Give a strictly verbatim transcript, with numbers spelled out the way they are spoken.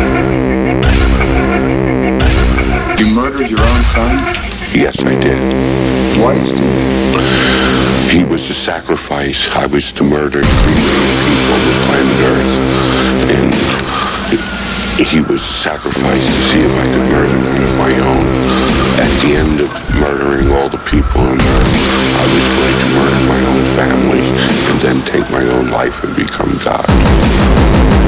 You murdered your own son? Yes, I did. Why did you do that? He was a sacrifice. I was to murder three million people on the planet Earth. And he was a sacrifice to see if I could murder one of my own. At the end of murdering all the people on Earth, I was going to murder my own family and then take my own life and become God.